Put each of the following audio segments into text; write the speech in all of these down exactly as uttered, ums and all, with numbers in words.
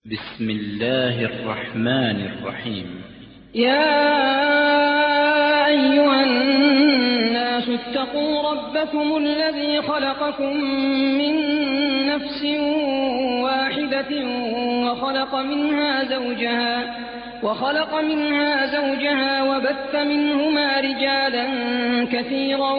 بسم الله الرحمن الرحيم. يا أيها الناس اتقوا ربكم الذي خلقكم من نفس واحدة وخلق منها زوجها وخلق منها زوجها وبث منهما رجالا كثيرا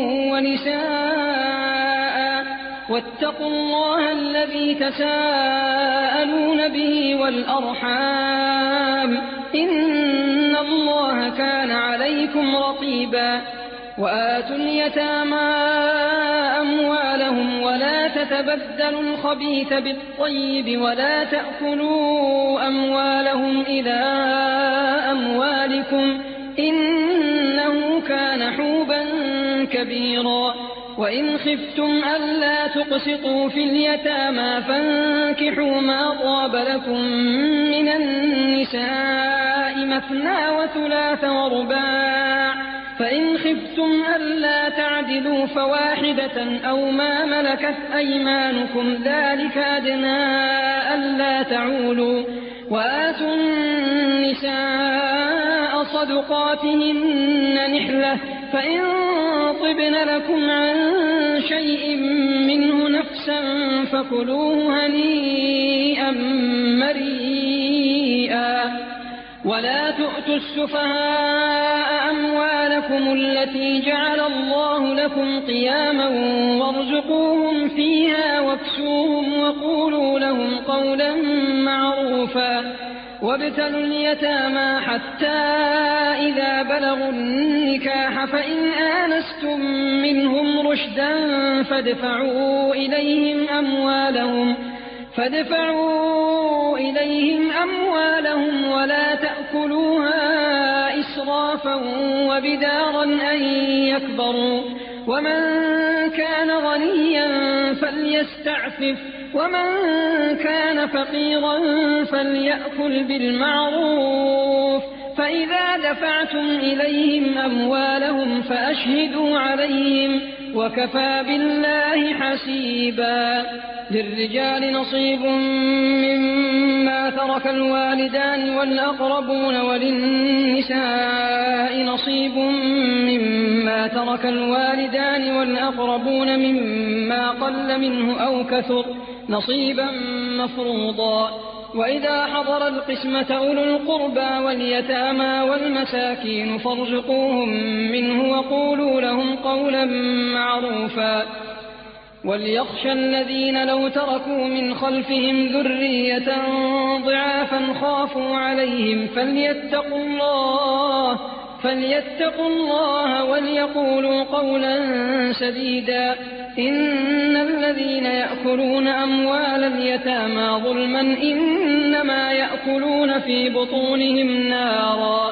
ونساء واتقوا الله الذي تساءلون به والأرحام إن الله كان عليكم رقيبا. وآتوا اليتامى أموالهم ولا تتبدلوا الخبيث بالطيب ولا تأكلوا أموالهم إلى أموالكم إنه كان حوبا كبيرا. وإن خفتم ألا تقسطوا في اليتامى فانكحوا ما طاب لكم من النساء مثنى وثلاث ورباع، فإن خفتم ألا تعدلوا فواحدة أو ما ملكت أيمانكم ذلك أدنى ألا تعولوا. وآتوا النساء صدقاتهن نحلة فإن طبن لكم عن شيء منه نفسا فكلوه هنيئا مريئا. ولا تؤتوا السفهاء أموالكم التي جعل الله لكم قياما وارزقوهم فيها واكسوهم وقولوا لهم قولا معروفا. وابتلوا اليتامى حتى إذا بلغوا النكاح فإن آنستم منهم رشدا فادفعوا إليهم أموالهم فادفعوا إليهم أموالهم ولا تأكلوها إسرافا وبدارا أن يكبروا. ومن كان غنيا فليستعفف ومن كان فقيرا فليأكل بالمعروف. فإذا دفعتم إليهم أموالهم فأشهدوا عليهم وكفى بالله حسيبا. للرجال نصيب مما ترك الوالدان والأقربون وللنساء نصيب مما ترك الوالدان والأقربون مما قل منه أو كثر نصيبا مفروضا. وإذا حضر القسمة أولو القربى واليتامى والمساكين فارزقوهم منه وقولوا لهم قولا معروفا. وليخشى الذين لو تركوا من خلفهم ذرية ضعافا خافوا عليهم فليتقوا الله فليتقوا الله وليقولوا قولا سديدا. إن الذين يأكلون أموال اليتامى ظلما إنما يأكلون في بطونهم نارا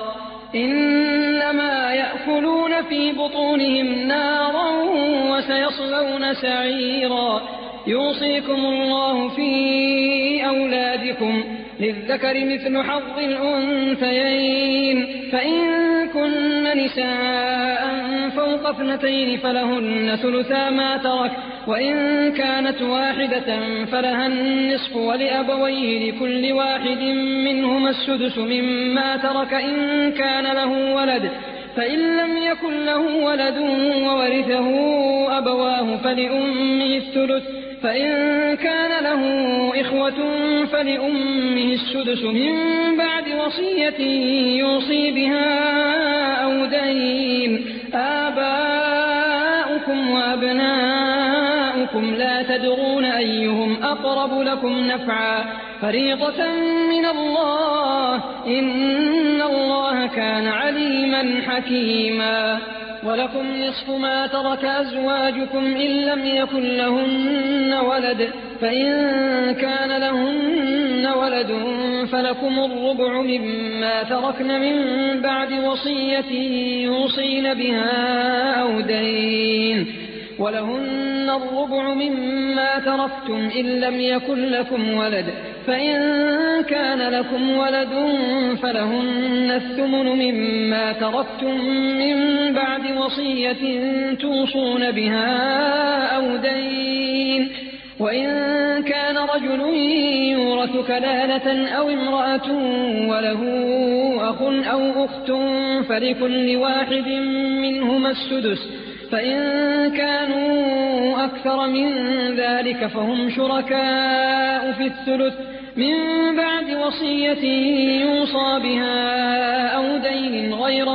إنما يأكلون في بطونهم نارا وسيصلون سعيرا. يوصيكم الله في أولادكم للذكر مثل حظ الأنثيين فإن كن نساء فوق اثنتين فلهن ثلثا ما ترك وإن كانت واحدة فلها النصف ولأبويه لكل واحد منهما السدس مما ترك إن كان له ولد فإن لم يكن له ولد وورثه أبواه فلأمه الثلث فإن كان له إخوة فلأمه السدس من بعد وصية يوصي بها أو دين. آباؤكم وأبناؤكم لا تدرون أيهم أقرب لكم نفعا فريضة من الله إن الله كان عليما حكيما. ولكم نصف ما ترك أزواجكم إن لم يكن لهن ولد فإن كان لهن ولد فلكم الربع مما تركن من بعد وصية يوصين بها أو دين. ولهن الربع مما تركتم إن لم يكن لكم ولد فإن كان لكم ولد فلهن الثمن مما تركتم من بعد وصية توصون بها أو دين. وإن كان رجل يورث كلالة أو امرأة وله أخ أو أخت فلكل واحد منهما السدس، فإن كانوا أكثر من ذلك فهم شركاء في الثلث من بعد وصية يوصى بها أو دين غير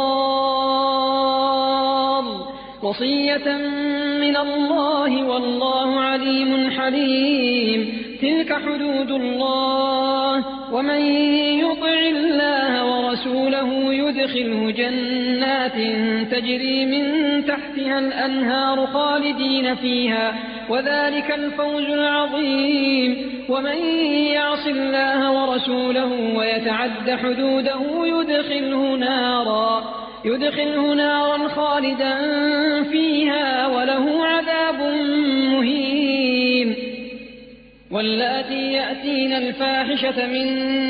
مضار، وصية من الله والله عليم حليم. تلك حدود الله، ومن يطع الله ورسوله يدخله جنات تجري من تحتها الأنهار خالدين فيها، وذلك الفوز العظيم. ومن يعص الله ورسوله ويتعد حدوده يدخله نارا يدخله نارا خالدا فيها وله عذاب مهين. واللاتي يأتين الفاحشة من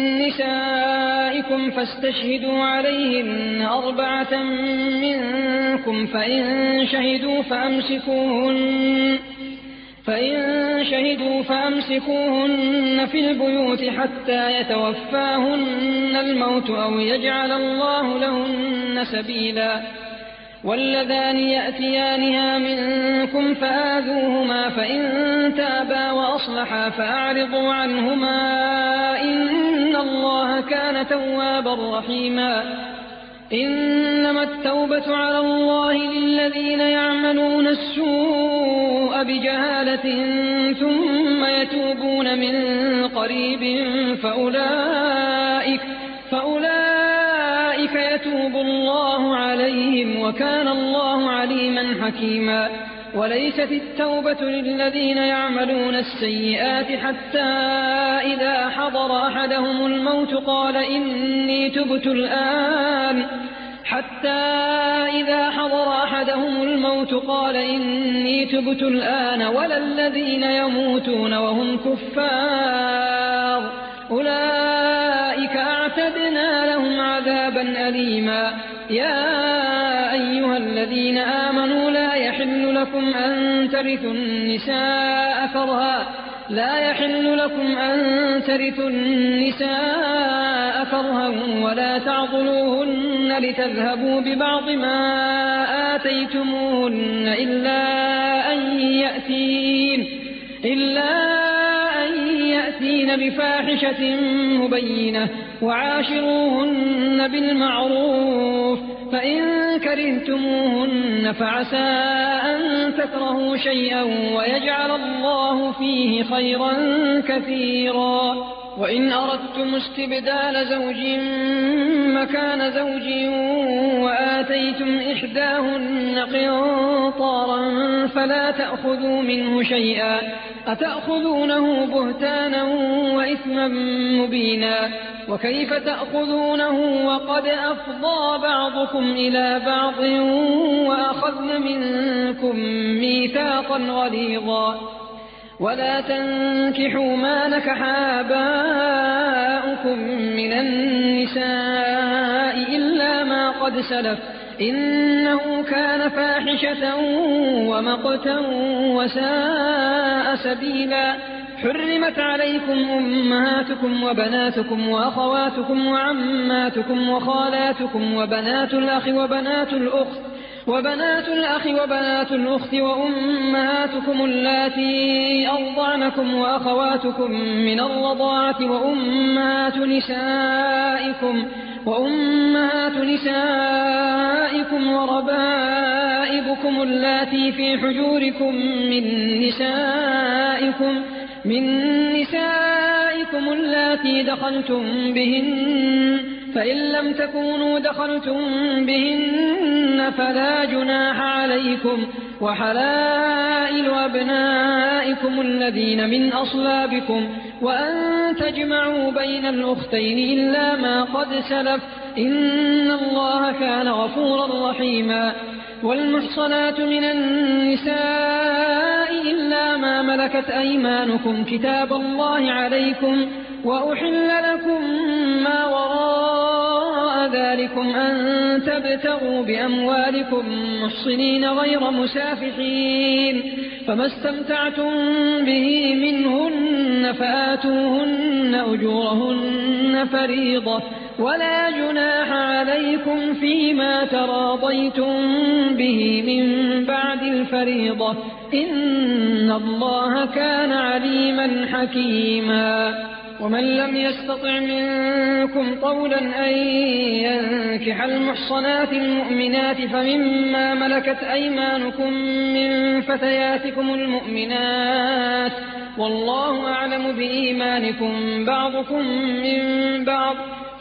نسائكم فاستشهدوا عليهن أربعة منكم، فإن شهدوا فأمسكوهن فإن شهدوا فأمسكوهن في البيوت حتى يتوفاهن الموت أو يجعل الله لهن سبيلا. واللذان يأتيانها منكم فآذوهما، فإن تابا وأصلحا فأعرضوا عنهما إن الله كان توابا رحيما. إنما التوبة على الله للذين يعملون السوء بجهالة ثم يتوبون من قريب فأولئك, فأولئك يتوب الله عليهم وكان الله عليما حكيما. وليست التوبة للذين يعملون السيئات حتى إذا حضر أحدهم الموت قال إني تبت الآن حتى إذا حضر أحدهم الموت قال إني تبت الآن ولا الذين يموتون وهم كفار أولئك أعتدنا لهم عذابا أليما. يا أيها الذين آمنوا لا يحل لكم أن ترثوا النساء كرها لا يحل لكم أن ترثوا النساء كرها ولا تعضلوهن لتذهبوا ببعض ما آتيتموهن إلا أن يأتين إلا أن يأتين بفاحشة مبينة وعاشروهن بالمعروف، فإن كرهتموهن فعسى أن تكرهوا شيئا ويجعل الله فيه خيرا كثيرا. وإن أردتم استبدال زوج مكان زوج وآتيتم إحداهن قنطارا فلا تأخذوا منه شيئا أتأخذونه بهتانا وإثما مبينا. وكيف تأخذونه وقد أفضى بعضكم إلى بعض وأخذن منكم ميثاقا غليظا. ولا تنكحوا ما نكح آباؤكم من النساء إلا ما قد سلف إنه كان فاحشة ومقتا وساء سبيلا. حرمت عليكم أمهاتكم وبناتكم وأخواتكم وعماتكم وخالاتكم وبنات الأخ وبنات الأخت وبنات الأخ وبنات الأخت وأمهاتكم اللاتي أرضعنكم وأخواتكم من الرضاعة وأمهات نسائكم وأمهات نسائكم وربائبكم اللاتي في حجوركم من نسائكم من نسائكم اللاتي دخلتم بهن، فإن لم تكونوا دخلتم بهن فلا جناح عليكم. وحلائل أبنائكم الذين من أصلابكم وأن تجمعوا بين الأختين إلا ما قد سلف إن الله كان غفورا رحيما. والمحصنات من النساء إلا ما ملكت أيمانكم كتاب الله عليكم، وأحل لكم ما وراء ذلكم أن تبتغوا بأموالكم محصنين غير مسافحين، فما استمتعتم به منهن فآتوهن أجورهن فريضة ولا جناح عليكم فيما تراضيتم به من بعد الفريضة إن الله كان عليما حكيما. ومن لم يستطع منكم طولا أن ينكح المحصنات المؤمنات فمما ملكت أيمانكم من فتياتكم المؤمنات والله أعلم بإيمانكم بعضكم من بعض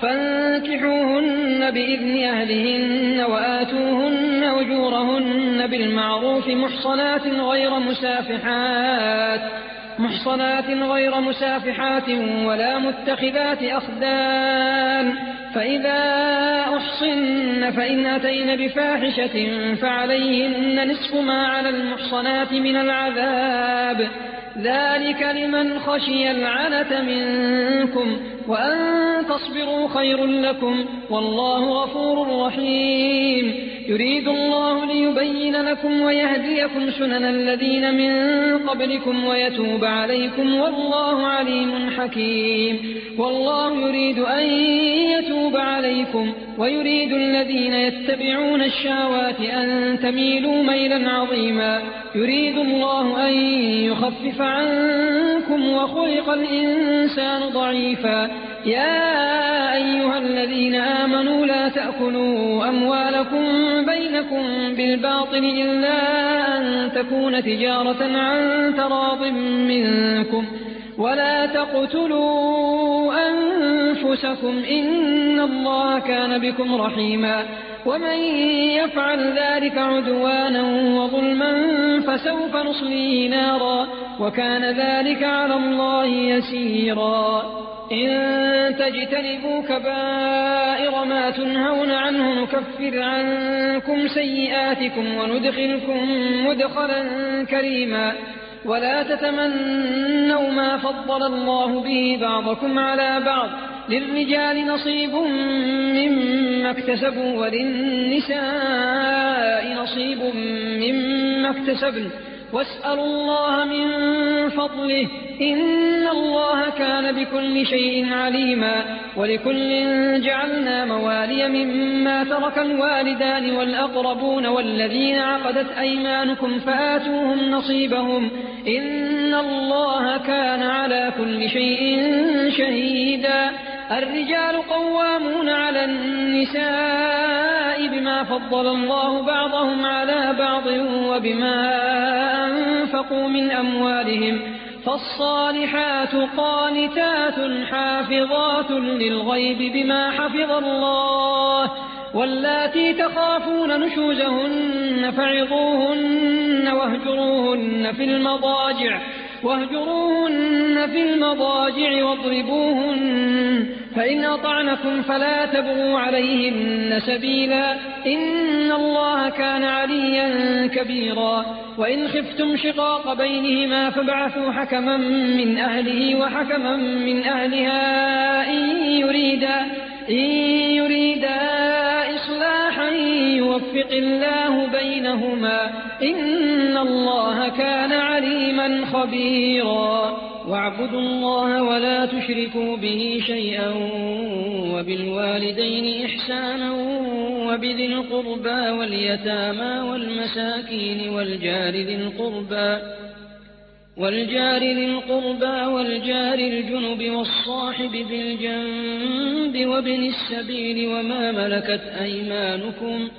فانكحوهن بإذن أهلهن وآتوهن أجورهن بالمعروف محصنات غير مسافحات محصنات غير مسافحات ولا متخذات أخدان فإذا أحصن فإن أتين بفاحشة فعليهن نصف ما على المحصنات من العذاب ذلك لمن خشي العنة منكم وأن تصبروا خير لكم والله غفور رحيم. يريد الله ليبين لكم ويهديكم سنن الذين من قبلكم ويتوب عليكم والله عليم حكيم. والله يريد أن يتوب عليكم ويريد الذين يتبعون الشهوات أن تميلوا ميلا عظيما. يريد الله أن يخفف عنكم وخلق الإنسان ضعيفا. يا أيها الذين آمنوا لا تأكلوا أموالكم بينكم بالباطل إلا أن تكون تجارة عن تراض منكم ولا تقتلوا أنفسكم إن الله كان بكم رحيما. ومن يفعل ذلك عدوانا وظلما فسوف نصليه نارا وكان ذلك على الله يسيرا. إن تجتنبوا كبائر ما تنهون عنه نكفر عنكم سيئاتكم وندخلكم مدخلا كريما. ولا تتمنوا ما فضل الله به بعضكم على بعض للرجال نصيب مما اكتسبوا وللنساء نصيب مما اكتسبن واسألوا الله من فضله إن الله كان بكل شيء عليما. ولكل جعلنا موالي مما ترك الوالدان والأقربون والذين عقدت أيمانكم فآتوهم نصيبهم إن الله كان على كل شيء شهيدا. الرجال قوامون على النساء بما فضل الله بعضهم على بعض وبما أنفقوا من أموالهم فالصالحات قانتات حافظات للغيب بما حفظ الله. واللاتي تخافون نشوزهن فعظوهن واهجروهن في المضاجع واهجروهن في المضاجع واضربوهن فإن أطعنكم فلا تبغوا عليهن سبيلا إن الله كان عليا كبيرا. وإن خفتم شقاق بينهما فابعثوا حكما من أهله وحكما من أهلها إن يريدا إن يريدا إصلاحا يوفق الله بينهما إن الله كان عليما خبيرا. واعبدوا الله ولا تشركوا به شيئا وبالوالدين إحسانا وبذي القربى واليتامى والمساكين والجار ذي القربى والجار ذي القربى والجار الجنب والصاحب بالجنب وابن السبيل وما ملكت أيمانكم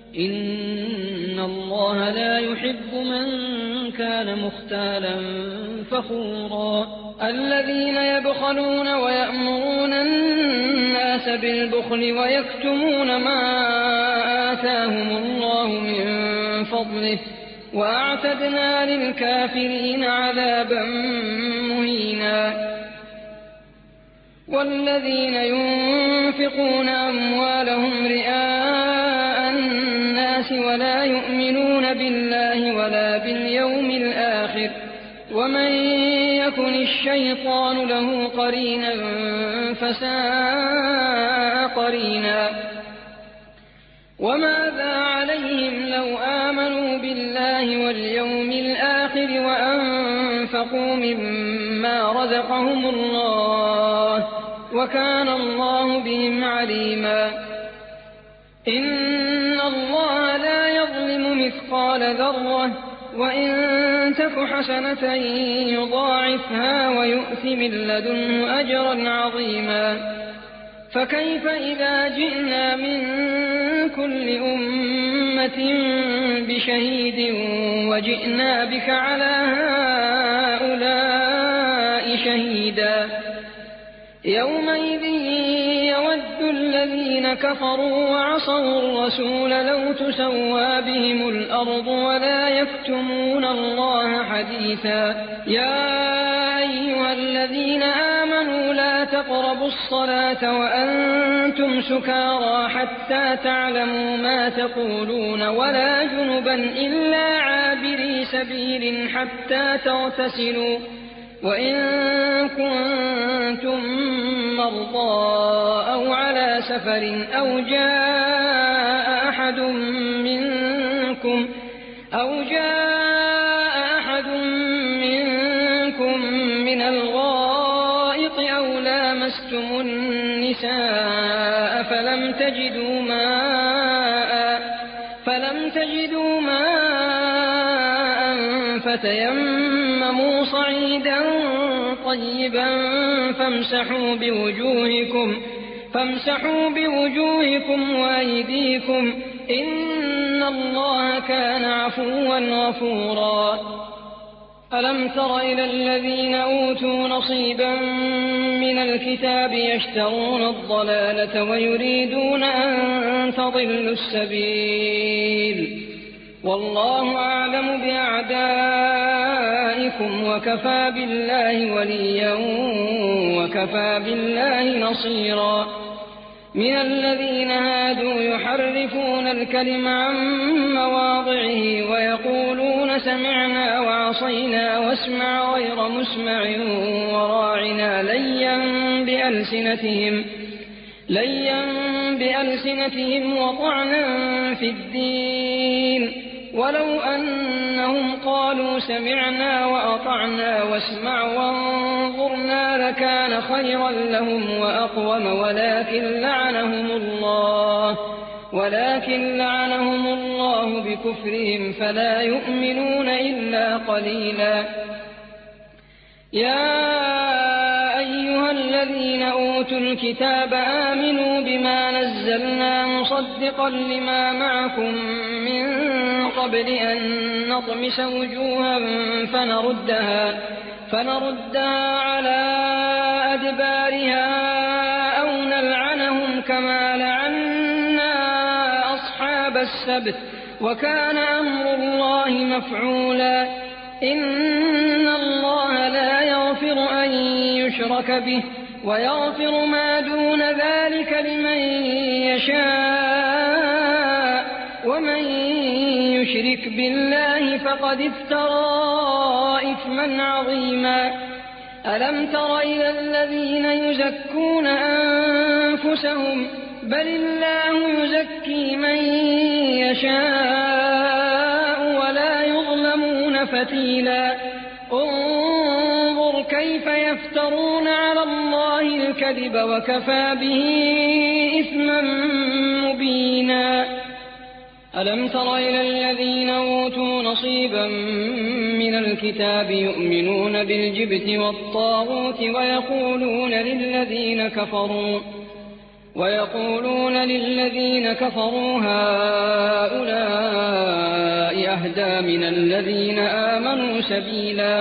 إن الله لا يحب من كان مختالا فخورا. الذين يبخلون ويأمرون الناس بالبخل ويكتمون ما آتاهم الله من فضله وأعتدنا للكافرين عذابا مهينا. والذين ينفقون أموالهم رئاء الناس ولا يؤمنون بالله ولا باليوم الآخر ومن يكن الشيطان له قرينا فساء قرينا. وماذا عليهم لو آمنوا بالله بالله واليوم الآخر وأنفقوا مما رزقهم الله وكان الله بهم عليما إن الله لا يظلم مثقال ذرة وإن تك حسنة يضاعفها ويؤت من لدنه أجرا عظيما فكيف إذا جئنا من كل أمة بشهيد وجئنا بك على هؤلاء شهيدا يومئذ يود الذين كفروا وعصوا الرسول لو تسوى بهم الأرض ولا يكتمون الله حديثا يا أيها الذين آمنوا لا تقربوا الصلاة وأنتم سكارى حتى تعلموا ما تقولون ولا جنبا إلا عابري سبيل حتى تغتسلوا وإن كنتم مرضى أو على سفر أو جاء أحد منكم أو جاء أحد منكم من الغائط أو لامستم النساء فلم تجدوا ماء فلم تجدوا ماء فتيمموا صعيدا طيبا فامسحوا بوجوهكم فامسحوا بوجوهكم وأيديكم إن الله كان عفوا غفورا ألم تر إلى الذين أوتوا نصيبا من الكتاب يشترون الضلالة ويريدون أن تضلوا السبيل والله أعلم بأعدائكم وكفى بالله وليا وكفى بالله نصيرا من الذين هادوا يحرفون الكلم عن مواضعه ويقولون سمعنا وعصينا واسمع غير مسمع وراعنا ليا بألسنتهم ليا بألسنتهم وطعنا في الدين ولو أنهم قالوا سمعنا وأطعنا واسمع وانظرنا لكان خيرا لهم وأقوم ولكن لعنهم الله ولكن لعنهم الله بكفرهم فلا يؤمنون إلا قليلا يا أيها الذين أوتوا الكتاب آمنوا بما نزلنا مصدقا لما معكم من قبل أن نطمس وجوها فنردها, فنردها على أدبارها أو نلعنهم كما لعنا أصحاب السبت وكان أمر الله مفعولا إن الله لا يغفر أن يشرك به ويغفر ما دون ذلك لمن يشاء ومن يشرك بالله فقد افترى إثما عظيما ألم تر إلى الذين يزكون أنفسهم بل الله يزكي من يشاء ولا يظلمون فتيلا انظر كيف يفترون على الله الكذب وكفى به إثما مبينا ألم تر إلى الذين أوتوا نصيبا من الكتاب يؤمنون بالجبت والطاغوت ويقولون للذين كفروا ويقولون للذين كفروا هؤلاء أهدى من الذين آمنوا سبيلا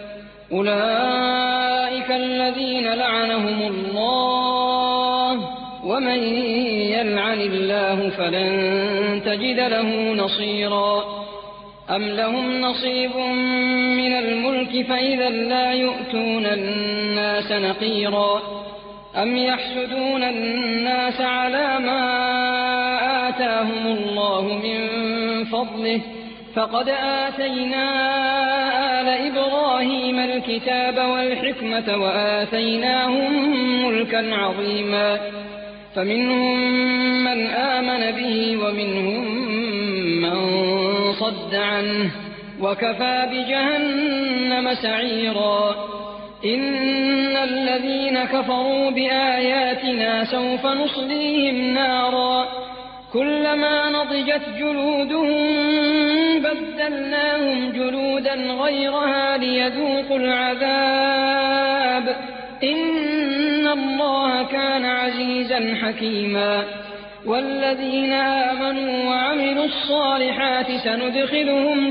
أولئك الذين لعنهم الله ومن يلعن الله فلن تجد له نصيرا أم لهم نصيب من الملك فإذا لا يؤتون الناس نقيرا أم يحسدون الناس على ما آتاهم الله من فضله فقد آتينا آل إبراهيم الكتاب والحكمة وآتيناهم ملكا عظيما فمنهم من آمن به ومنهم من يصد عنه وكفى بجهنم سعيرا إن الذين كفروا بآياتنا سوف نصليهم نارا كلما نضجت جلودهم بدلناهم جلودا غيرها ليذوقوا العذاب إن الله كان عزيزا حكيما والذين آمنوا وعملوا الصالحات سندخلهم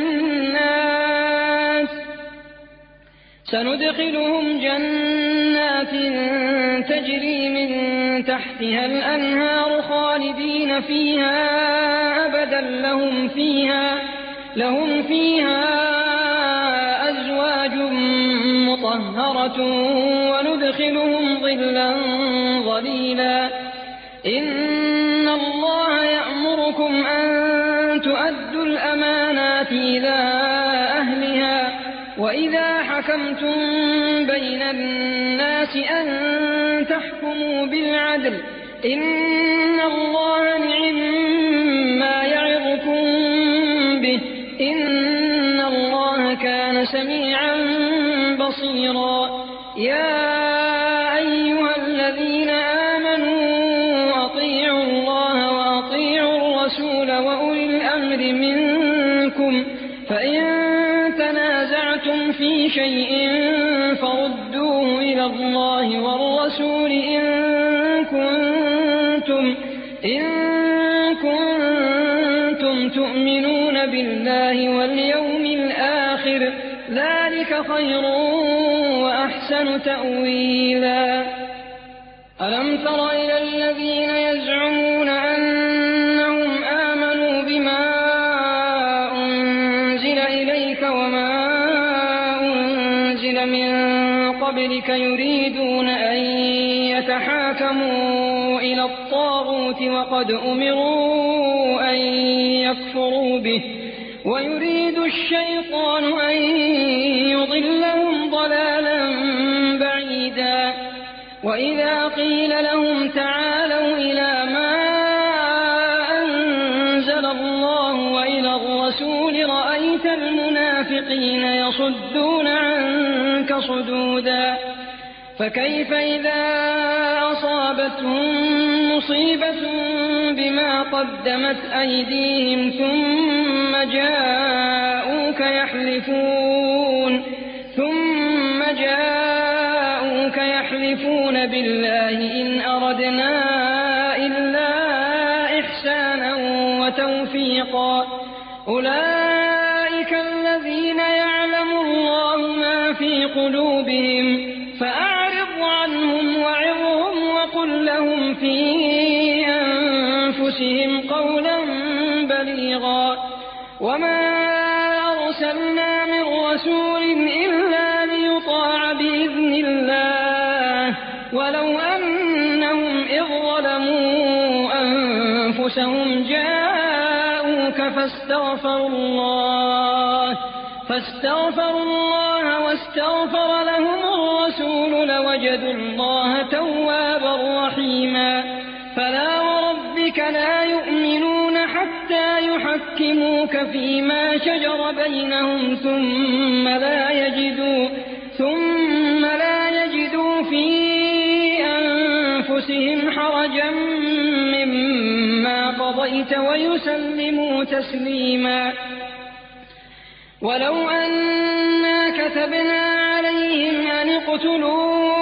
جنات سندخلهم جنات تجري من تحتها الأنهار خالدين فيها أبدا لهم فيها لهم فيها أزواج مطهرة وندخلهم ظلا ظليلا إن الله يأمركم أن تؤدوا الأمانات إلى أهلها وإذا حكمتم بين الناس أن تحكموا بالعدل إن الله نعم ما يعظكم به إن الله كان سميعا بصيرا يا أيها الذين آمنوا أطيعوا الله وأطيعوا الرسول وأولي الأمر منكم فإن تنازعتم في شيء فردوه إلى الله والرسول إن كنتم, إن كنتم تؤمنون بالله واليوم الآخر ذلك خير وأحسن تأويلا ألم تر إلى الذين يزعمون أنهم آمنوا بما أنزل إليك وما أنزل من قبلك يريدون أن يتحاكموا إلى الطاغوت وقد أمروا أن يكفروا به ويريد الشيطان أن يضلهم ضلالا بعيدا وإذا قيل لهم تعالوا إلى ما أنزل الله وإلى الرسول رأيت المنافقين يصدون عنك صدودا فكيف إذا أصابتهم مصيبة بما قدمت أيديهم ثم جاءوك يحلفون ثم جاءوك يحلفون بالله إن أردنا إلا إحسانا وتوفيقا أولئك الذين يعلم الله ما في قلوبهم فأعرض عنهم وعظهم وقل لهم في أنفسهم قولا بليغا وما أرسلنا من رسول إلا ليطاع بإذن الله ولو أنهم إذ ظلموا أنفسهم جاءوك فاستغفروا الله فاستغفروا الله واستغفر لهم الرسول لوجدوا الله توابا رحيما فلا وربك لا يؤمنون حتى يحكموك فيما شجر بينهم ثم لا يجدوا ثم لا يجدوا في أنفسهم حرجا مما قضيت ويسلموا تسليما ولو أنا كتبنا عليهم أن اقتلوا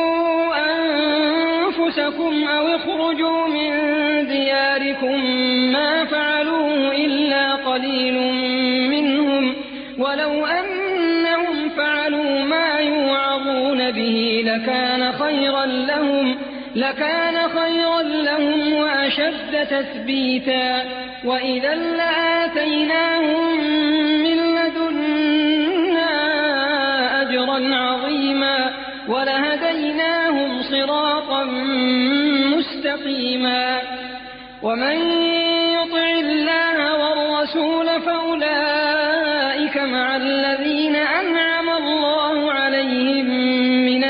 أنفسكم أو اخرجوا من دياركم ما فعلوه إلا قليل منهم ولو أنهم فعلوا ما يوعظون به لكان خيرا لهم لكان خيرا لهم وأشد تثبيتا وإذا لآتيناهم من لدنا أجرا عظيما ولهديناهم صراطا مستقيما ومن يطع الله والرسول فأولئك مع الذين أنعم الله عليهم من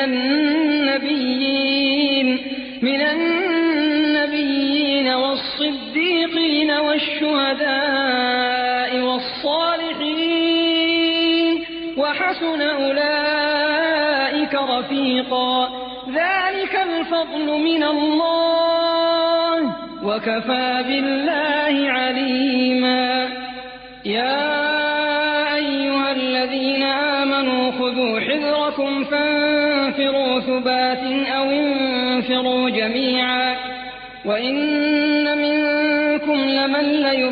النبيين من النبيين والصديقين والشهداء والصالحين وحسن أولئك رفيقا ذلك الفضل من الله وكفى بالله عليما يا أيها الذين آمنوا خذوا حذركم فانفروا ثبات أو انفروا جميعا وإن منكم لمن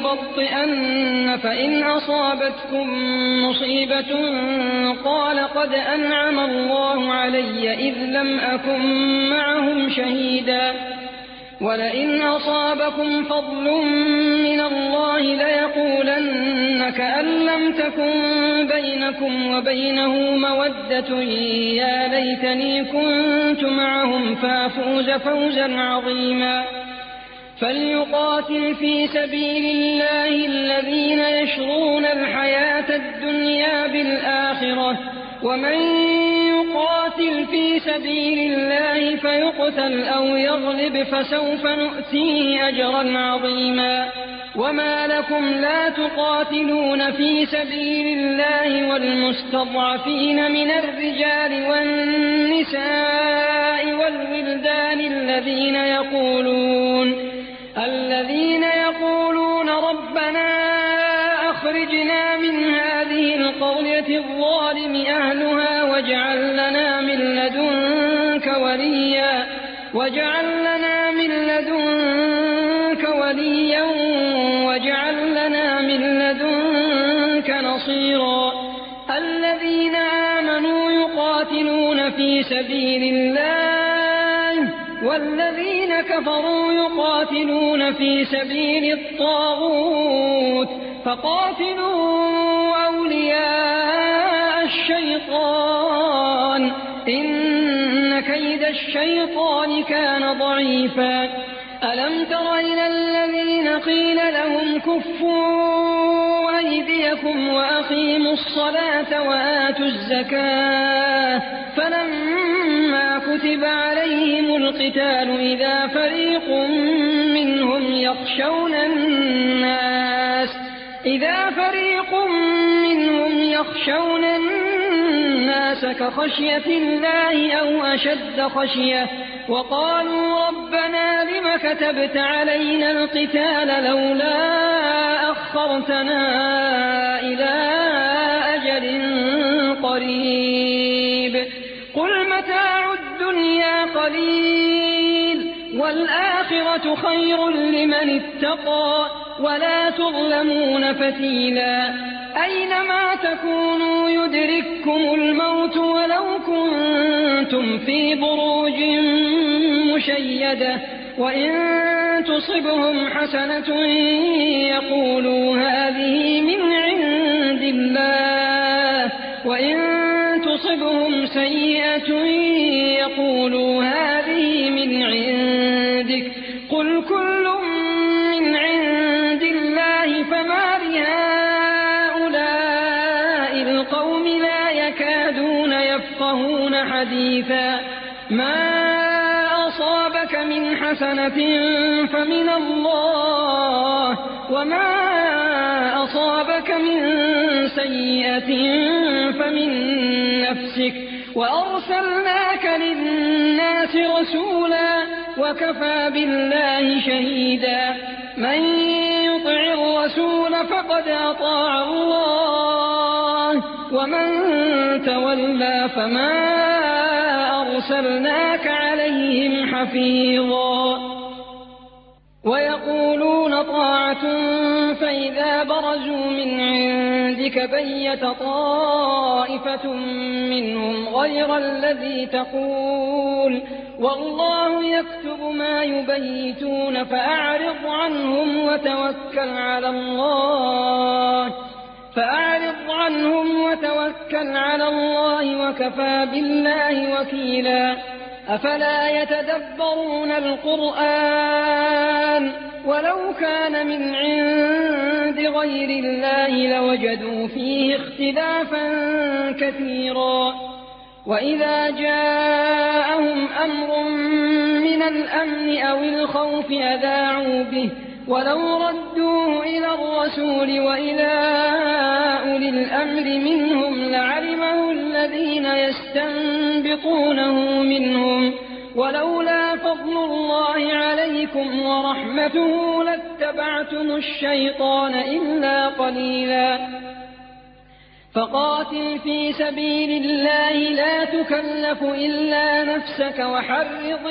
ليبطئن فإن أصابتكم مصيبة قال قد أنعم الله علي إذ لم أكن معهم شهيدا ولئن أصابكم فضل من الله ليقولن كأن لم تكن بينكم وبينه مودة يا ليتني كنت معهم فافوز فوزا عظيما فليقاتل في سبيل الله الذين يشرون الحياة الدنيا بالآخرة ومن يقاتل في سبيل الله فيقتل أو يغلب فسوف نؤتيه أجرا عظيما وما لكم لا تقاتلون في سبيل الله والمستضعفين من الرجال والنساء والولدان الذين يقولون الذين يقولون ربنا أخرجنا من هذه القرية الظالم أهلها واجعل لنا من لدنك وليا واجعل لنا من لدنك وليا واجعل لنا من لدنك نصيرا الذين آمنوا يقاتلون في سبيل الله والذين كفروا يقاتلون في سبيل الطاغوت فقاتلوا أولياء الشيطان إن كيد الشيطان كان ضعيفا ألم تر إلى الذين قيل لهم كفوا أيديكم وأقيموا الصلاة وآتوا الزكاة فلما كتب عليهم القتال إذا فريق منهم يخشون الناس إذا فريق منهم يخشون الناس كخشية الله أو أشد خشية وقالوا ربنا لم كتبت علينا القتال لولا أخرتنا إلى أجل قريب قل متاع الدنيا قليل والآخرة خير لمن اتقى ولا تظلمون فتيلا أينما تكونوا يدرككم الموت ولو كنتم في بروج مشيدة وإن تصبهم حسنة يقولوا هذه من عند الله وإن تصبهم سيئة يقولوا هذه من عندك قل كل من عند الله فما لهؤلاء القوم لا يكادون يفقهون حديثا ما أصابك من حسنة فمن الله وما أصابك من سيئة فمن نفسك وأرسلناك للناس رسولا وكفى بالله شهيدا من يطع الرسول فقد أطاع الله ومن تولى فما أرسلناك عليهم حفيظا ويقولون طاعة فإذا برزوا من عندك بيت طائفة منهم غير الذي تقول والله يكتب ما يبيتون فأعرض عنهم وتوكل على الله فأعرض عنهم وتوكل على الله وكفى بالله وكيلا أفلا يتدبرون القرآن ولو كان من عند غير الله لوجدوا فيه اختلافا كثيرا وإذا جاءهم أمر من الأمن أو الخوف أذاعوا به ولو ردوه إلى الرسول وإلى أولي الأمر منهم لعلمه الذين يستنبطونه منهم ولولا فضل الله عليكم ورحمته لاتبعتم الشيطان إلا قليلا فقاتل في سبيل الله لا تكلف إلا نفسك وحرض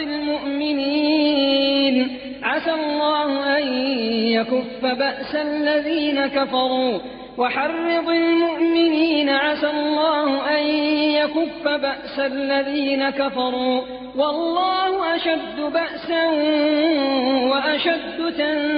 المؤمنين عسى الله أن يكف بأس الذين كفروا وحرض المؤمنين عسى الله أن يكف بأس الذين كفروا والله أشد بأسا وأشد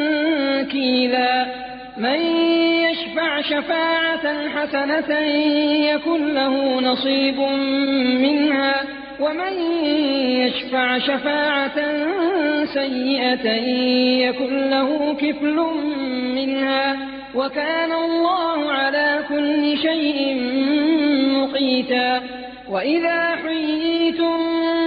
تنكيلا من يشفع شفاعة حسنة يكن له نصيب منها ومن يشفع شفاعة سيئة يكن له كفل منها وكان الله على كل شيء مقيتا وإذا حييتم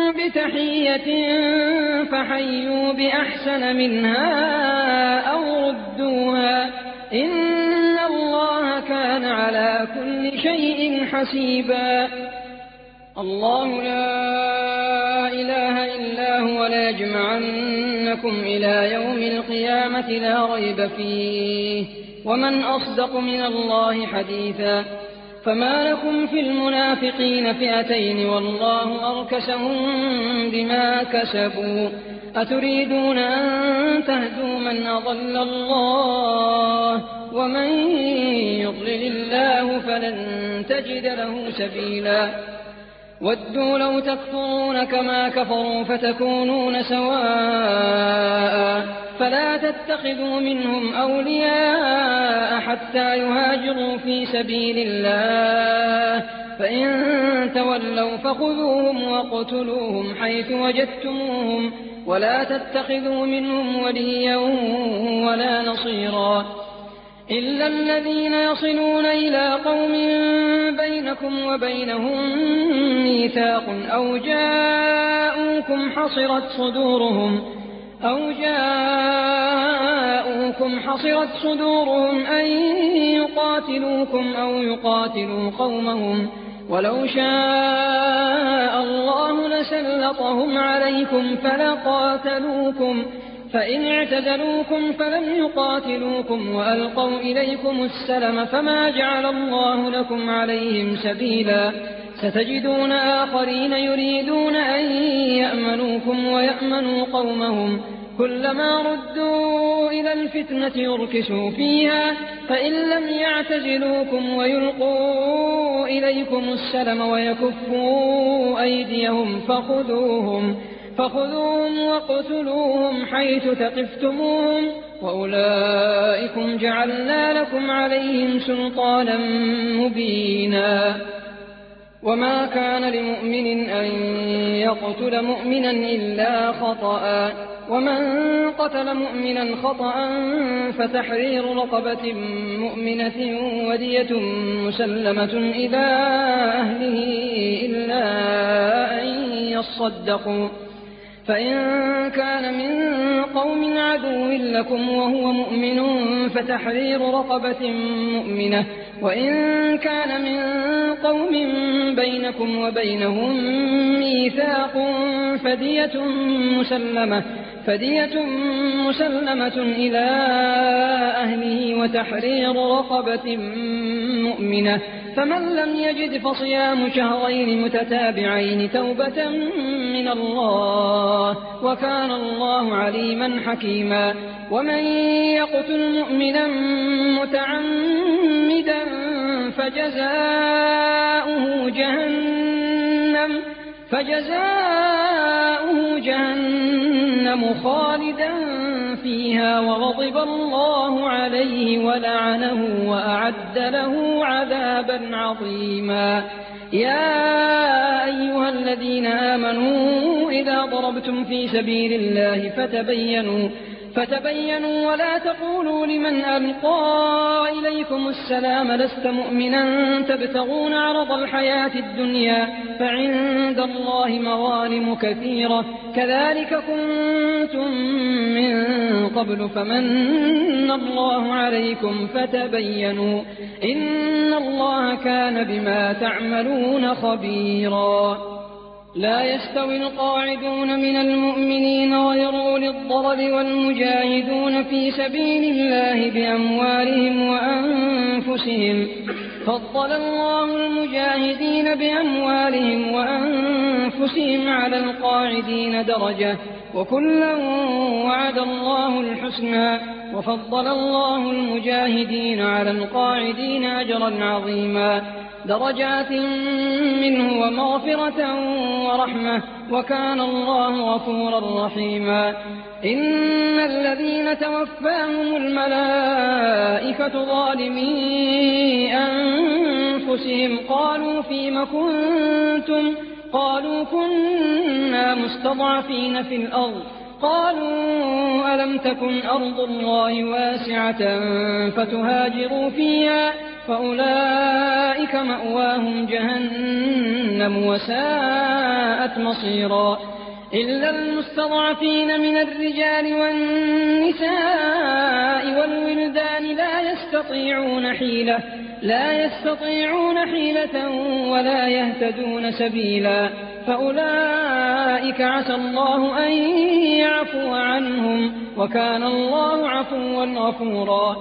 بتحية فحيوا بأحسن منها أو ردوها إن الله كان على كل شيء حسيبا الله لا إله إلا هو ليجمعنكم إلى يوم القيامة لا ريب فيه ومن أصدق من الله حديثا فما لكم في المنافقين فئتين والله أركسهم بما كسبوا أتريدون أن تهدوا من أضل الله ومن يضلل الله فلن تجد له سبيلا ودوا لو تكفرون كما كفروا فتكونون سواء فلا تتخذوا منهم أولياء حتى يهاجروا في سبيل الله فإن تولوا فخذوهم وقتلوهم حيث وجدتموهم ولا تتخذوا منهم وليا ولا نصيرا إلا الذين يصلون إلى قوم بينكم وبينهم ميثاق أو جاءوكم حصرت صدورهم أو جاءوكم حصرت صدورهم أن يقاتلوكم أو يقاتلوا قومهم ولو شاء الله لسلطهم عليكم فلقاتلوكم فإن اعتزلوكم فلم يقاتلوكم وألقوا إليكم السلم فما جعل الله لكم عليهم سبيلا ستجدون آخرين يريدون أن يأمنوكم ويأمنوا قومهم كلما ردوا إلى الفتنة يركسوا فيها فإن لم يعتزلوكم ويلقوا إليكم السلم ويكفوا أيديهم فخذوهم فخذوهم وقتلوهم حيث ثقفتموهم وأولئكم جعلنا لكم عليهم سلطانا مبينا وما كان لمؤمن أن يقتل مؤمنا إلا خطأ ومن قتل مؤمنا خطأ فتحرير رقبة مؤمنة ودية مسلمة إلى أهله إلا أن يصدقوا فإن كان من قوم عدو لكم وهو مؤمن فتحرير رقبة مؤمنة وإن كان من قوم بينكم وبينهم ميثاق فدية مسلمة فدية مسلمة إلى أهله وتحرير رقبة مؤمنة فمن لم يجد فصيام شهرين متتابعين توبة من الله وكان الله عليما حكيما ومن يقتل مؤمنا متعمدا فجزاؤه جهنم فجزاؤه جهنم خالدا فيها وغضب الله عليه ولعنه وأعد له عذابا عظيما يا أيها الذين آمنوا إذا ضربتم في سبيل الله فتبينوا فتبينوا ولا تقولوا لمن ألقى إليكم السلام لست مؤمنا تبتغون عرض الحياة الدنيا فعند الله مغانم كثيرة كذلك كنتم من قبل فمن الله عليكم فتبينوا إن الله كان بما تعملون خبيرا. لا يستوي القاعدون من المؤمنين غير أولي الضرر والمجاهدون في سبيل الله بأموالهم وأنفسهم فضل الله المجاهدين بأموالهم وأنفسهم على القاعدين درجة وكلا وعد الله الحسنى وفضل الله المجاهدين على القاعدين أجرا عظيما درجات منه ومغفرة ورحمة وكان الله غفورا رحيما. إن الذين توفاهم الملائكة ظالمي أنفسهم قالوا فيم كنتم قالوا كنا مستضعفين في الأرض قالوا ألم تكن أرض الله واسعة فتهاجروا فيها فأولئك مأواهم جهنم وساءت مصيرا. إلا المستضعفين من الرجال والنساء والولدان لا يستطيعون حيلة لا يستطيعون حيلة ولا يهتدون سبيلا فأولئك عسى الله أن يعفو عنهم وكان الله عفوا غفورا.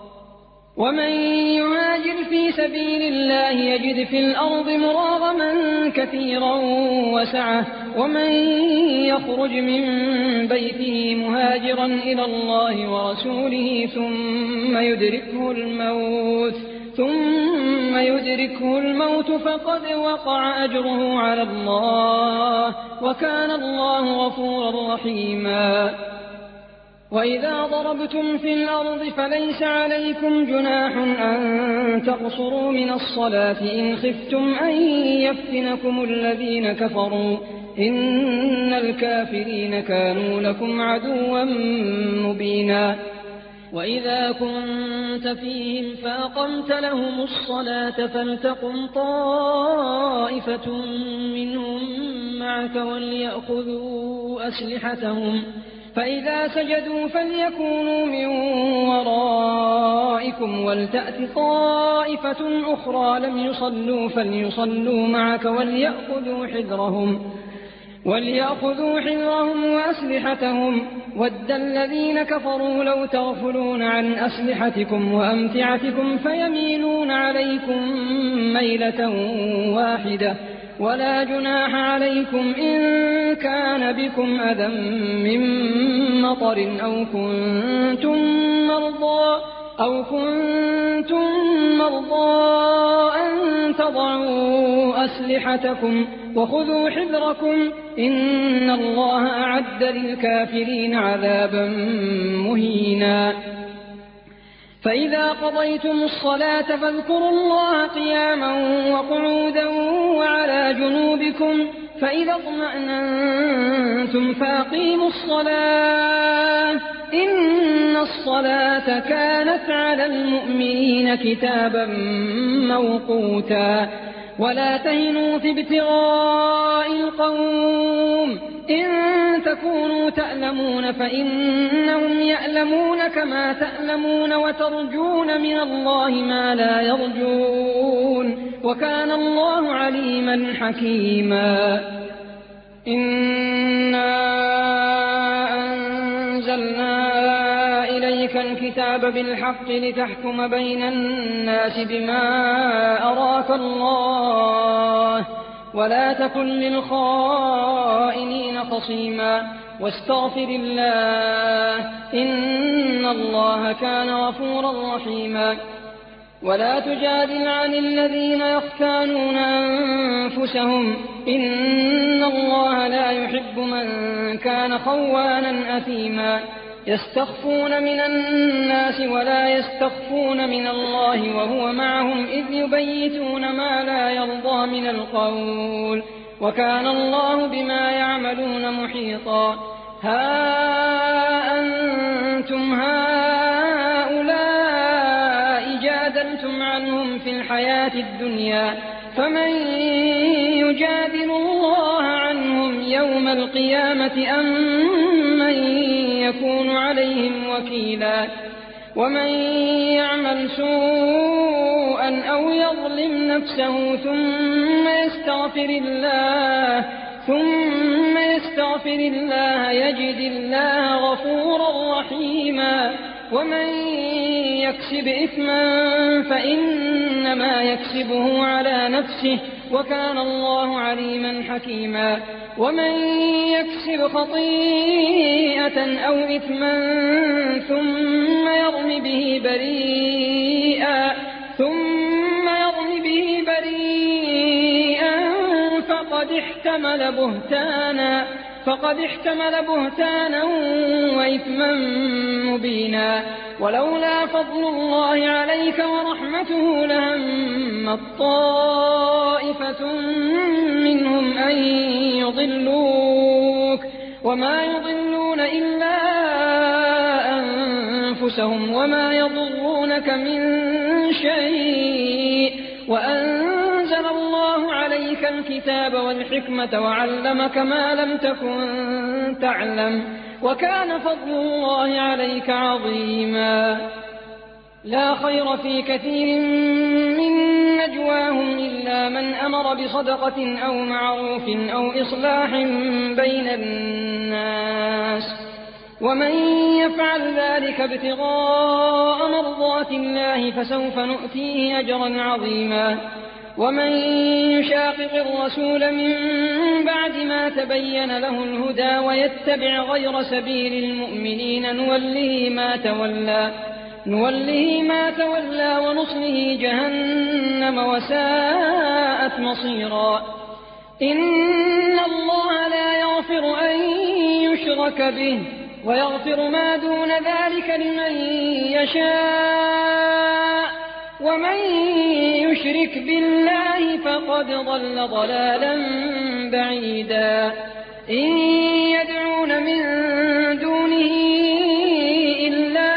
ومن يهاجر في سبيل الله يجد في الأرض مراغما كثيرا وسعة ومن يخرج من بيته مهاجرا إلى الله ورسوله ثم يدركه الموت ثم يدركه الموت فقد وقع أجره على الله وكان الله غفورا رحيما. وإذا ضربتم في الأرض فليس عليكم جناح أن تقصروا من الصلاة إن خفتم أن يفتنكم الذين كفروا إن الكافرين كانوا لكم عدوا مبينا. وإذا كنت فيهم فأقمت لهم الصلاة فلتقم طائفة منهم معك وليأخذوا أسلحتهم فإذا سجدوا فليكونوا من ورائكم ولتأت طائفة أخرى لم يصلوا فليصلوا معك وليأخذوا حذرهم وليأخذوا حذرهم وأسلحتهم ود الذين كفروا لو تغفلون عن أسلحتكم وأمتعتكم فيميلون عليكم ميلة واحدة ولا جناح عليكم إن كان بكم أذى من مطر أو كنتم مرضى أو كنتم مرضى أن تضعوا أسلحتكم وخذوا حذركم إن الله أعد للكافرين عذابا مهينا. فإذا قضيتم الصلاة فاذكروا الله قياما وقعودا وعلى جنوبكم فإذا اطمأننتم فأقيموا الصلاة إن الصلاة كانت على المؤمنين كتابا موقوتا. ولا تهنوا في ابتغاء القوم إن تكونوا تألمون فإنهم يألمون كما تألمون وترجون من الله ما لا يرجون وكان الله عليما حكيما. إنا أنزلنا إليك الكتاب بالحق لتحكم بين الناس بما أراك الله ولا تكن للخائنين خصيما واستغفر الله إن الله كان غفورا رحيما. ولا تجادل عن الذين يختانون أنفسهم إن الله لا يحب من كان خوانا أثيما. يستخفون من الناس ولا يستخفون من الله وهو معهم إذ يبيتون ما لا يرضى من القول وكان الله بما يعملون محيطا. ها أنتم هؤلاء جادلتم عنهم في الحياة الدنيا فمن يجادل الله عنهم يوم القيامة أم من يكون عليهم وكيلا ومن يعمل سوءا أو يظلم نفسه ثم يستغفر الله ثم يستغفر الله يجد الله غفورا رحيما ومن يكسب إثما فإنما يكسبه على نفسه وكان الله عليما حكيما ومن يكسب خطيئة أو إثما ثم يرم به بريئا ثم يرم به بريئا فقد احتمل بهتانا فقد احتمل بهتانا وإثما مبينا ولولا فضل الله عليك ورحمته لهمت طائفة منهم أن يضلوك وما يضلون إلا أنفسهم وما يضرونك من شيء وأنزل الله عليك الكتاب والحكمة وعلمك ما لم تكن تعلم وكان فضل الله عليك عظيما لا خير في كثير من نجواهم إلا من أمر بصدقة أو معروف أو إصلاح بين الناس ومن يفعل ذلك ابتغاء مرضات الله فسوف نؤتيه أجرا عظيما ومن يشاقق الرسول من بعد ما تبين له الهدى ويتبع غير سبيل المؤمنين نوله ما تولى نوله ما تولى ونصله جهنم وساءت مصيرا إن الله لا يغفر أن يشرك به ويغفر ما دون ذلك لمن يشاء ومن يشرك بالله فقد ضل ضلالا بعيدا إن يدعون من دونه إلا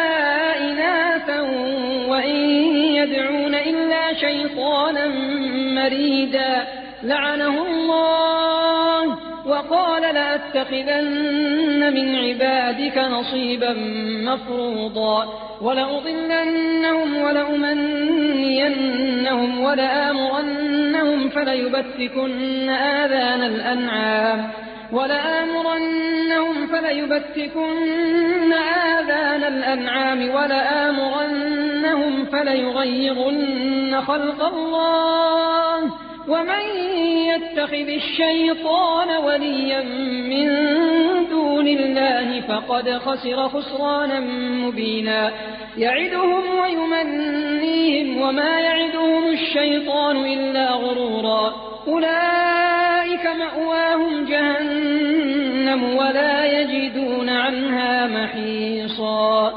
إناثا وإن يدعون إلا شيطانا مريدا لعنه الله وقال لأتخذن من عبادك نصيبا مفروضا ولأضلنهم ولأمنينهم ولآمرنهم فليبتكن آذان الأنعام ولآمرنهم فليبتكن آذان الأنعام ولآمرنهم فليغيرن خلق الله ومن يتخذ الشيطان وليا من دون الله فقد خسر خسرانا مبينا يعدهم ويمنيهم وما يعدهم الشيطان إلا غرورا أولئك مأواهم جهنم ولا يجدون عنها محيصا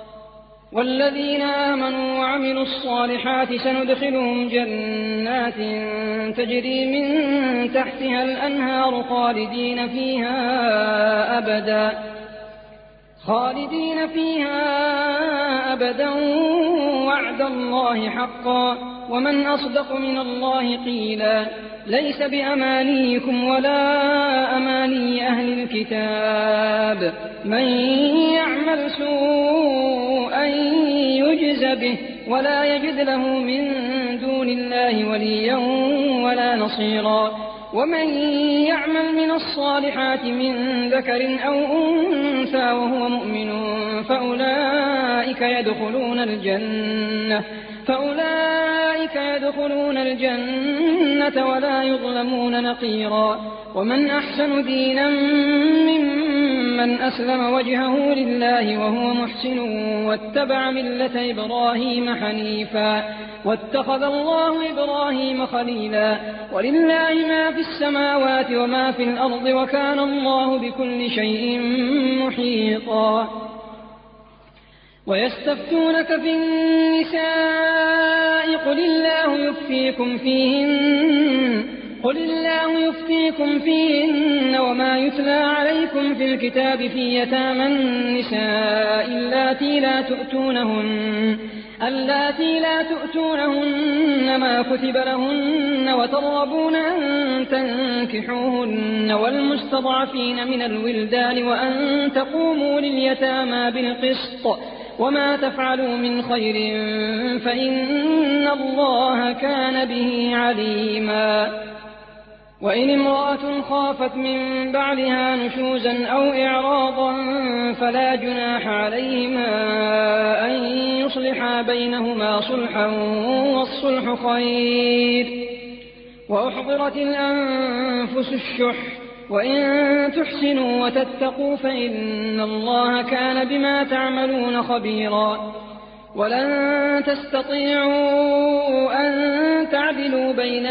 والذين آمنوا وعملوا الصالحات سندخلهم جنات تجري من تحتها الأنهار خالدين فيها أبدا خالدين فيها أبدا وعد الله حقا ومن أصدق من الله قيلا ليس بأمانيكم ولا أماني أهل الكتاب من يعمل سوءا يجز به ولا يجد له من دون الله وليا ولا نصيرا ومن يعمل من الصالحات من ذكر أو أنثى وهو مؤمن فأولئك يدخلون الجنة فأولئك يدخلون الجنة ولا يظلمون نقيرا ومن أحسن دينا ممن أسلم وجهه لله وهو محسن واتبع ملة إبراهيم حنيفا واتخذ الله إبراهيم خليلا ولله ما في السماوات وما في الأرض وكان الله بكل شيء محيطا ويستفتونك في النساء قل الله يفتيكم فيهن قل الله يفتيكم فيهن وما يتلى عليكم في الكتاب في يتامى النساء اللاتي لا تؤتونهن اللاتي لا تؤتونهن ما كتب لهن وترغبون أن تنكحوهن والمستضعفين من الولدان وأن تقوموا لليتامى بالقسط وما تفعلوا من خير فإن الله كان به عليما. وإن امرأة خافت من بعلها نشوزا أو إعراضا فلا جناح عليهما أن يصلحا بينهما صلحا والصلح خير. وأحضرت الأنفس الشح وإن تحسنوا وتتقوا فإن الله كان بما تعملون خبيرا. ولن تستطيعوا أن تعدلوا بين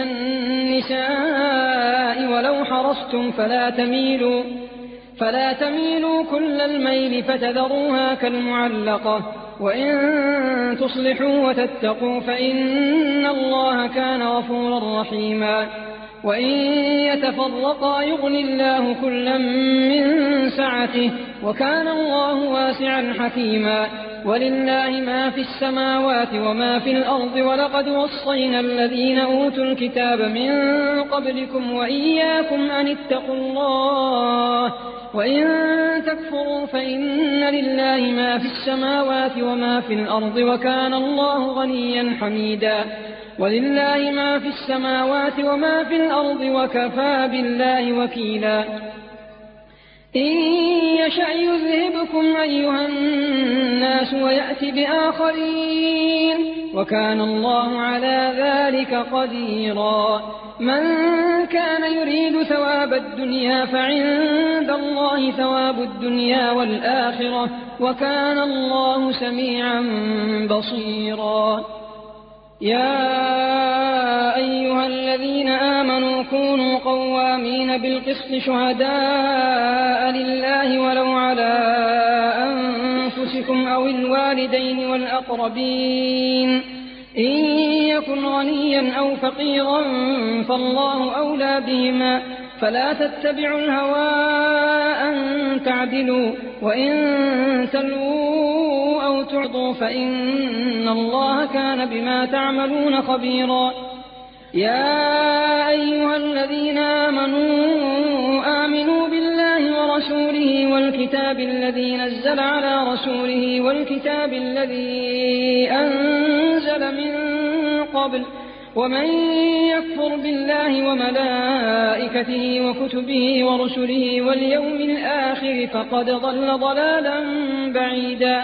النساء ولو حرصتم فلا تميلوا, فلا تميلوا كل الميل فتذروها كالمعلقة. وإن تصلحوا وتتقوا فإن الله كان غفورا رحيما. وإن يتفرقا يغني الله كلا من سعته وكان الله واسعا حكيما. ولله ما في السماوات وما في الأرض ولقد وصينا الذين أوتوا الكتاب من قبلكم وإياكم أن اتقوا الله وإن تكفروا فإن لله ما في السماوات وما في الأرض وكان الله غنيا حميدا. ولله ما في السماوات وما في الأرض وكفى بالله وكيلا. إن يشأ يذهبكم أيها الناس ويأتي بآخرين وكان الله على ذلك قديرا. من كان يريد ثواب الدنيا فعند الله ثواب الدنيا والآخرة وكان الله سميعا بصيرا. يا أيها الذين آمنوا كونوا قوامين بالقسط شهداء لله ولو على أنفسكم أو الوالدين والأقربين إن يكن غنيا أو فقيرا فالله أولى بهما فلا تتبعوا الهوى أن تعدلوا وإن تلووا أو تعطوا فإن الله كان بما تعملون خبيرا. يا أيها الذين آمنوا آمنوا بالله ورسوله والكتاب الذي نزل على رسوله والكتاب الذي أنزل من قبل ومن يكفر بالله وملائكته وكتبه ورسله واليوم الآخر فقد ضل ضلالا بعيدا.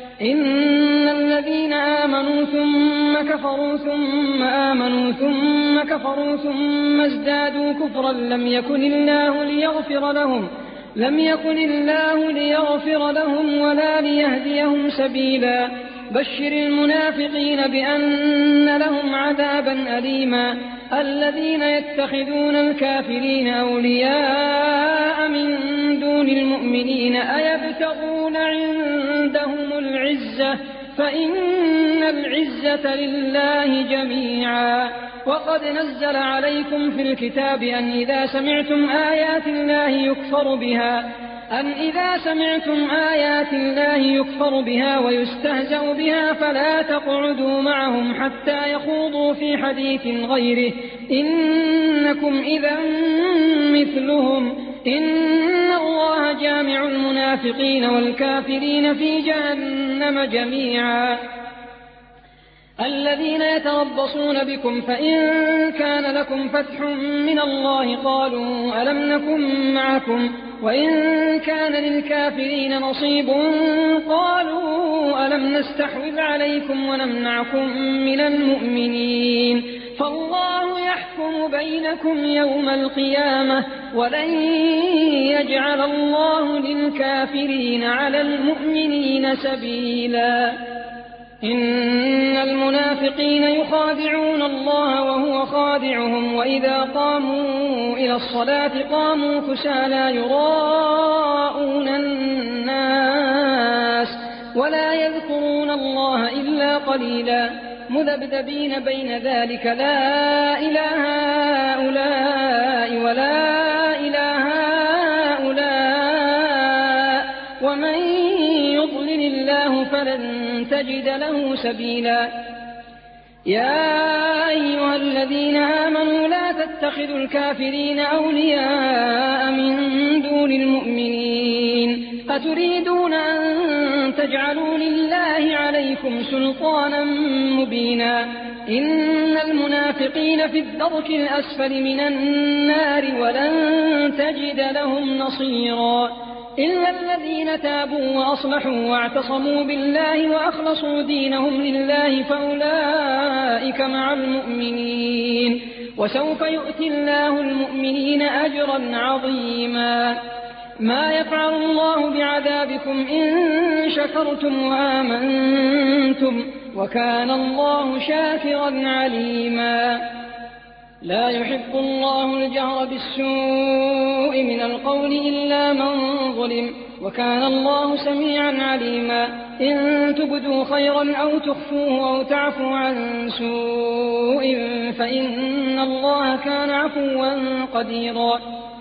إن الذين آمنوا ثم كفروا ثم آمنوا ثم كفروا ثم ازدادوا كفرا لم يكن الله ليغفر لهم لم يكن الله ليغفر لهم ولا ليهديهم سبيلا. بشر المنافقين بأن لهم عذابا أليما. الذين يتخذون الكافرين أولياء من دون المؤمنين أيبتغون عندهم العزة فإن العزة لله جميعا. وقد نزل عليكم في الكتاب أن إذا سمعتم آيات الله يكفر بها أن إذا سمعتم آيات الله يكفر بها ويستهزأ بها فلا تقعدوا معهم حتى يخوضوا في حديث غيره إنكم إذا مثلهم إن الله جامع المنافقين والكافرين في جهنم جميعا. الذين يتربصون بكم فإن كان لكم فتح من الله قالوا ألم نكن معكم وإن كان للكافرين نصيب قالوا ألم نستحوذ عليكم ونمنعكم من المؤمنين فالله يحكم بينكم يوم القيامة ولن يجعل الله للكافرين على المؤمنين سبيلا. إن المنافقين يخادعون الله وهو خادعهم وإذا قاموا إلى الصلاة قاموا كسالى يراءون الناس ولا يذكرون الله إلا قليلا مذبذبين بين ذلك لا إله هؤلاء ولا إله هؤلاء ومن يضلل الله فلن تجد له سبيلا. يا أيها الذين آمنوا لا تتخذوا الكافرين أولياء من دون المؤمنين أتريدون أن تجعلوا لله عليكم سلطانا مبينا. إن المنافقين في الدرك الأسفل من النار ولن تجد لهم نصيرا إلا الذين تابوا وأصلحوا واعتصموا بالله وأخلصوا دينهم لله فأولئك مع المؤمنين وسوف يؤتي الله المؤمنين أجرا عظيما. ما يفعل الله بعذابكم إن شكرتم وآمنتم وكان الله شاكرا عليما. لا يحب الله الجهر بالسوء من القول إلا من ظلم وكان الله سميعا عليما. إن تبدوا خيرا أو تخفوه أو تعفوا عن سوء فإن الله كان عفوا قديرا.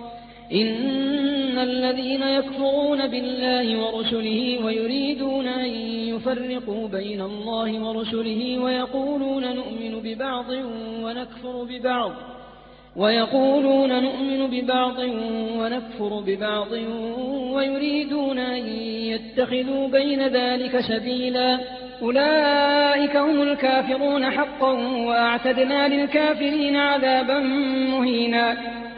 إن الذين يكفرون بالله ورسله ويريدون أن يفرقوا بين الله ورسله ويقولون نؤمن ببعض ونكفر ببعض ويقولون نؤمن ببعض ونكفر ببعض ويريدون أن يتخذوا بين ذلك سبيلا أولئك هم الكافرون حقا وأعتدنا للكافرين عذابا مهينا.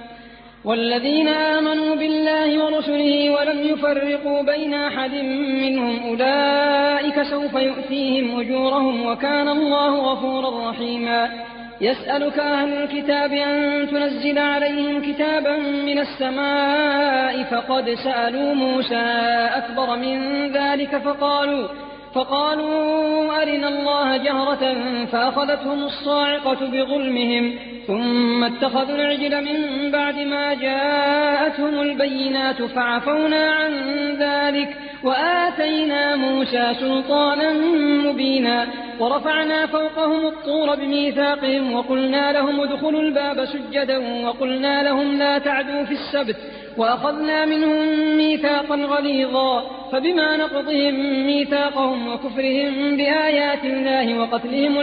والذين آمنوا بالله ورسله ولم يفرقوا بين أحد منهم أولئك سوف يؤتيهم أجورهم وكان الله غفورا رحيما. يسألك أهل الكتاب أن تنزل عليهم كتابا من السماء فقد سألوا موسى أكبر من ذلك فقالوا فقالوا أرنا الله جهرة فأخذتهم الصاعقة بظلمهم ثم اتخذوا العجل من بعد ما جاءتهم البينات فعفونا عن ذلك وآتينا موسى سلطانا مبينا. ورفعنا فوقهم الطور بميثاقهم وقلنا لهم ادخلوا الباب سجدا وقلنا لهم لا تعدوا في السبت وأخذنا منهم ميثاقا غليظا فبما نقضهم ميثاقهم وكفرهم بآيات الله وقتلهم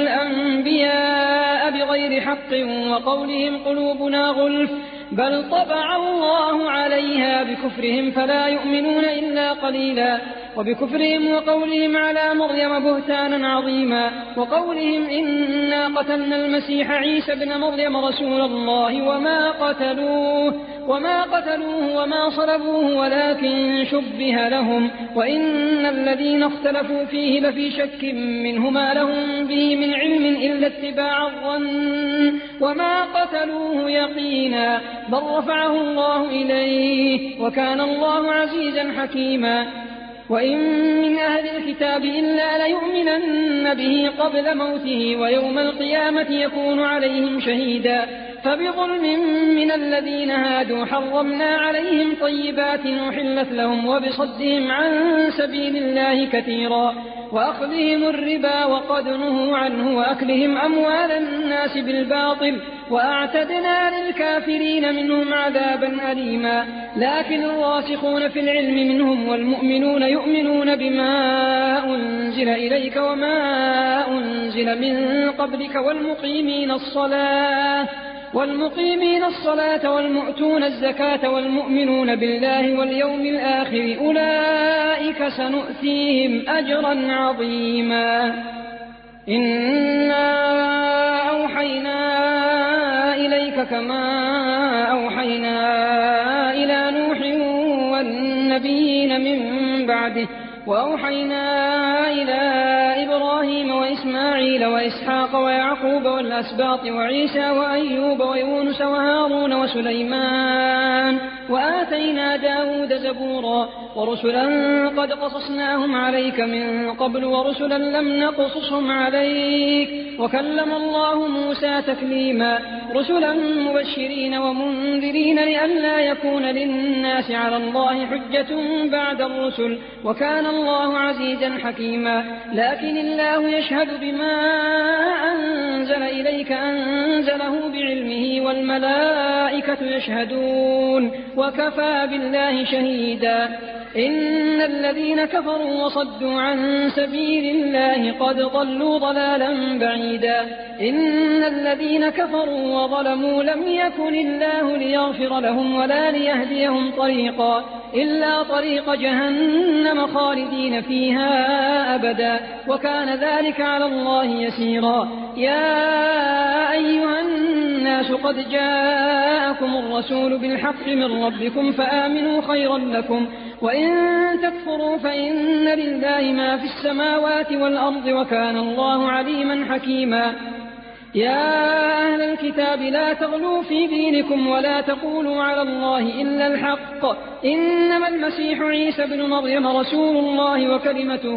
الأنبياء بغير حق وقولهم قلوبنا غلف بل طبع الله عليها بكفرهم فلا يؤمنون إلا قليلا. وبكفرهم وقولهم على مريم بهتانا عظيما وقولهم إنا قتلنا المسيح عيسى ابن مريم رسول الله وما قتلوه وما قتلوه وما صلبوه ولكن شبه لهم وإن الذين اختلفوا فيه لفي شك منه ما لهم به من علم إلا اتباع الظن وما قتلوه يقينا بل رفعه الله إليه وكان الله عزيزا حكيما. وإن من أهل الكتاب إلا ليؤمنن به قبل موته ويوم القيامة يكون عليهم شهيدا. فبظلم من الذين هادوا حرمنا عليهم طيبات أحلت لهم وبصدهم عن سبيل الله كثيرا وأخذهم الربا وقد نهوا عنه وأكلهم أموال الناس بالباطل وأعتدنا للكافرين منهم عذابا أليما. لكن الراسخون في العلم منهم والمؤمنون يؤمنون بما أنزل إليك وما أنزل من قبلك والمقيمين الصلاة والمقيمين الصلاة والمؤتون الزكاة والمؤمنون بالله واليوم الآخر أولئك سنؤتيهم أجرا عظيما. إنا أوحينا إليك كما أوحينا إلى نوح والنبيين من بعده وأوحينا إلى إبراهيم وإسماعيل وإسحاق ويعقوب والأسباط وعيسى وأيوب ويونس وهارون وسليمان وآتينا داود زبورا ورسلا قد قصصناهم عليك من قبل ورسلا لم نقصصهم عليك وكلم الله موسى تكليما. رسلا مبشرين ومنذرين لئلا يكون للناس على الله حجة بعد الرسل وكان الله عزيزا حكيما. لكن الله يشهد بما أنزل إليك أنزله بعلمه والملائكة يشهدون وكفى بالله شهيدا. إن الذين كفروا وصدوا عن سبيل الله قد ضلوا ضلالا بعيدا إن الذين كفروا وظلموا لم يكن الله ليغفر لهم ولا ليهديهم طريقا إلا طريق جهنم خالدين فيها أبدا وكان ذلك على الله يسيرا. يا أيها الناس قد جاءكم الرسول بالحق من ربكم فآمنوا خيرا لكم وإن تكفروا فإن لله ما في السماوات والأرض وكان الله عليما حكيما. يا أهل الكتاب لا تغلوا في دينكم ولا تقولوا على الله إلا الحق إنما المسيح عيسى بن مريم رسول الله وكلمته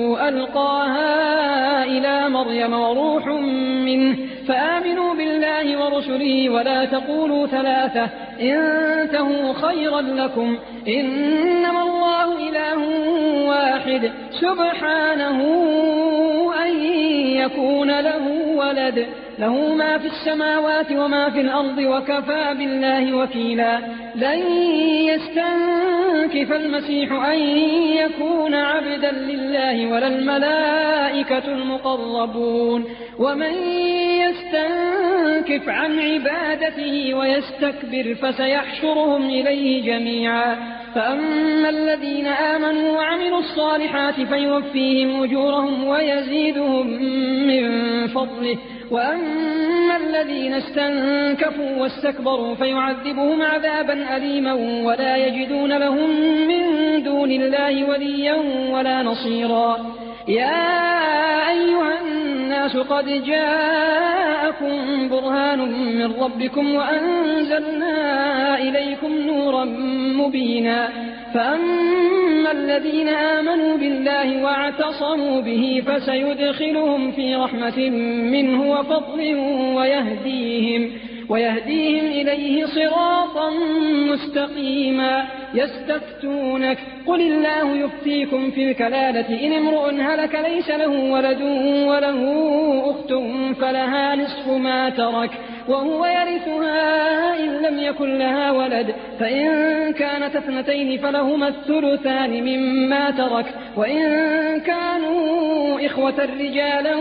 ألقاها إلى مريم وروح منه فآمنوا بالله ورسله ولا تقولوا ثلاثة انتهوا خيرا لكم إنما الله إله واحد سبحانه أن يكون له ولد له ما في السماوات وما في الأرض وكفى بالله وكيلا. لن يستنكف المسيح أن يكون عبدا لله ولا الملائكة المقربون ومن يستنكف عن عبادته ويستكبر فسيحشرهم إليه جميعا. فأما الذين آمنوا وعملوا الصالحات فيوفيهم أجورهم ويزيدهم من فضله وأما الذين استنكفوا واستكبروا فيعذبهم عذابا أليما ولا يجدون لهم من دون الله وليا ولا نصيرا. يا أيها الناس قد جاءكم برهان من ربكم وأنزلنا إليكم نورا مبينا فأما الذين آمنوا بالله واعتصموا به فسيدخلهم في رحمة منه وفضل ويهديهم ويهديهم إليه صراطا مستقيما. يستفتونك قل الله يفتيكم في الكلالة إن امرؤ هلك ليس له ولد وله أخت فلها نصف ما ترك وهو يرثها إن لم يكن لها ولد فإن كانت اثنتين فلهما الثلثان مما ترك وإن كانوا إخوة رجالا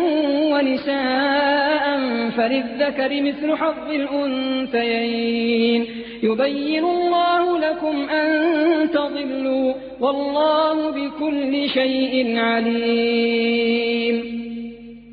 ونساء فللذكر مثل حظ الأنثيين يبين الله لكم أن تضلوا والله بكل شيء عليم.